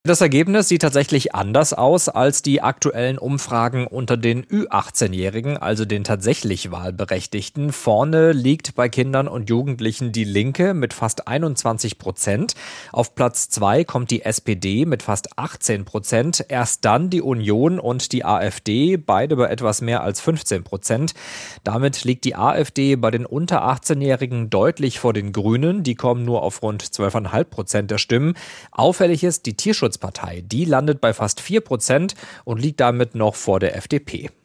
Das Ergebnis sieht tatsächlich anders aus als die aktuellen Umfragen unter den Ü18-Jährigen, also den tatsächlich Wahlberechtigten. Vorne liegt bei Kindern und Jugendlichen die Linke mit fast 21%. Auf Platz 2 kommt die SPD mit fast 18%. Erst dann die Union und die AfD, beide bei etwas mehr als 15%. Damit liegt die AfD bei den unter 18-Jährigen deutlich vor den Grünen. Die kommen nur auf rund 12,5% der Stimmen. Auffällig ist, die Tierschutzpartei, die landet bei fast 4% und liegt damit noch vor der FDP.